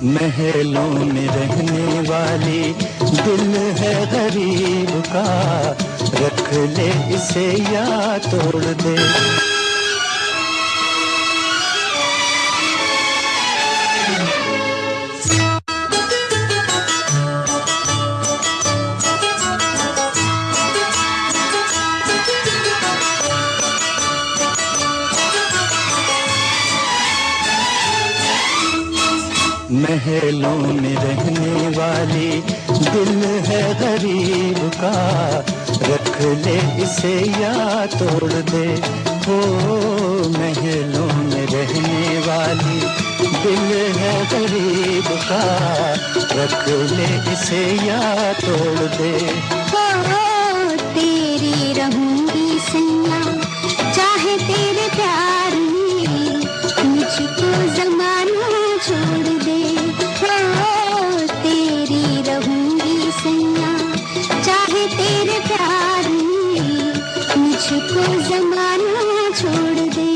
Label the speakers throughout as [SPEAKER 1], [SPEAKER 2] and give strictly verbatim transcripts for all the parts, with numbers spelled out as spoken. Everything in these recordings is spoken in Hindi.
[SPEAKER 1] महलों में रहने वाली दिल है गरीब का, रख ले इसे या तोड़ दे। महलों में रहने वाली दिल है गरीब का, रख ले इसे या तोड़ दे। हो महलों में रहने वाली दिल है गरीब का, रख ले इसे या तोड़ दे।
[SPEAKER 2] हो तेरी रहूंगी सैया, चाहे तेरे प्यार में मुझको ज़माना छोड़ दे। हो तेरी रहूंगी सैया, चाहे तेरे प्यार में मुझको ज़माना छोड़ दे।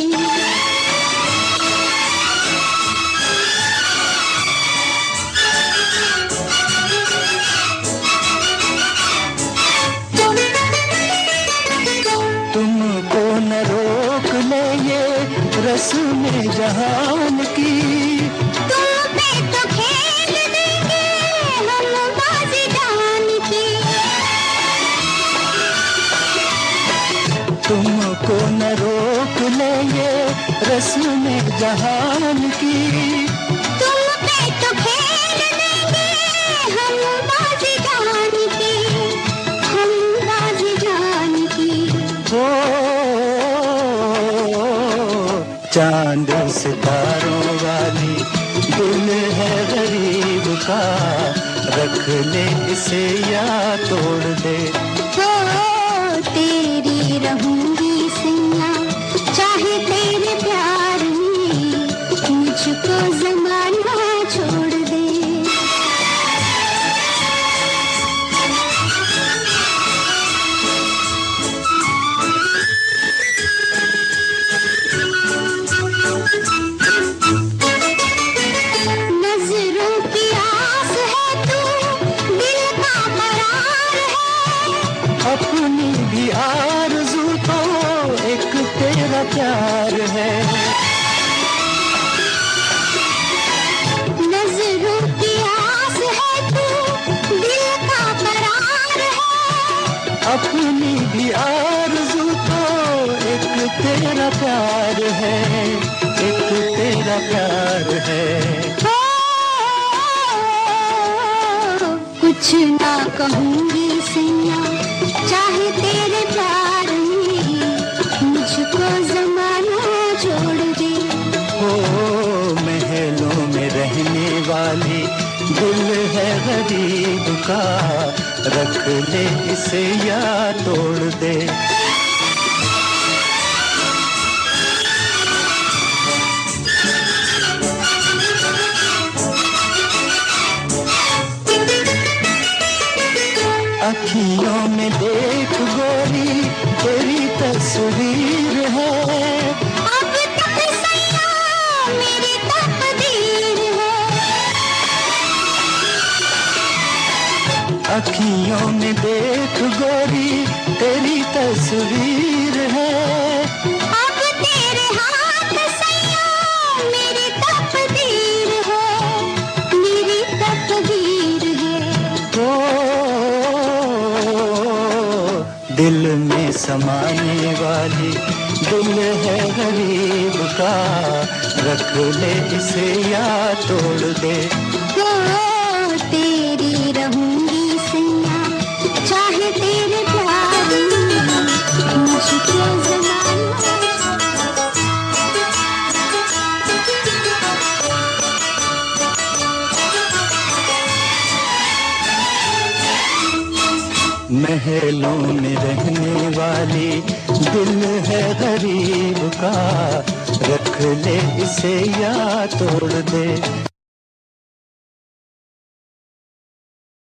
[SPEAKER 1] तुमको न रोक ले ये रस्म जहान की,
[SPEAKER 2] तुम पे तो खेल देंगे हम बाजी जान की।
[SPEAKER 1] तुमको न रोक ले ये रस्म जहान की,
[SPEAKER 2] तुम पे तो खेल देंगे हम बाजी जान की, हम बाजी जान की।
[SPEAKER 1] हो चांद सितारों वाली दिल है गरीब का, रख ले इसे या तोड़ दे।
[SPEAKER 2] हो तेरी रहूंगी सैया, चाहे तेरे प्यार में मुझको ज़माना छोड़ दे। नज़रों की आस है तू, दिल का करार है।
[SPEAKER 1] अपनी भी आरज़ू तो एक तेरा प्यार है।
[SPEAKER 2] नज़रों की आस है तू, दिल का करार है।
[SPEAKER 1] अपनी भी आरज़ू तो एक तेरा प्यार है, एक तेरा प्यार है।
[SPEAKER 2] हो कुछ ना कहूँगी सैया, चाहे तेरे प्यार में मुझको ज़माना छोड़ दे।
[SPEAKER 1] हो महलों में रहने वाली दिल है गरीब का, रख ले इसे या तोड़ दे। अखियों में देख गोरी तेरी तस्वीर है,
[SPEAKER 2] अब तक सैया मेरी तकदीर है।
[SPEAKER 1] अखियों में देख गोरी तेरी तस्वीर है।
[SPEAKER 2] अब तेरे हाथ सैया मेरी तकदीर है, मेरी तकदीर है।
[SPEAKER 1] तो दिल में समाने वाली दिल है गरीब का, रख ले इसे या तोड़ दे।
[SPEAKER 2] हो तेरी रहूंगी सैया, चाहे तेरे प्यार में मुझको ज़माना।
[SPEAKER 1] महलों में रहने वाली दिल है गरीब का, रख ले इसे या तोड़ दे।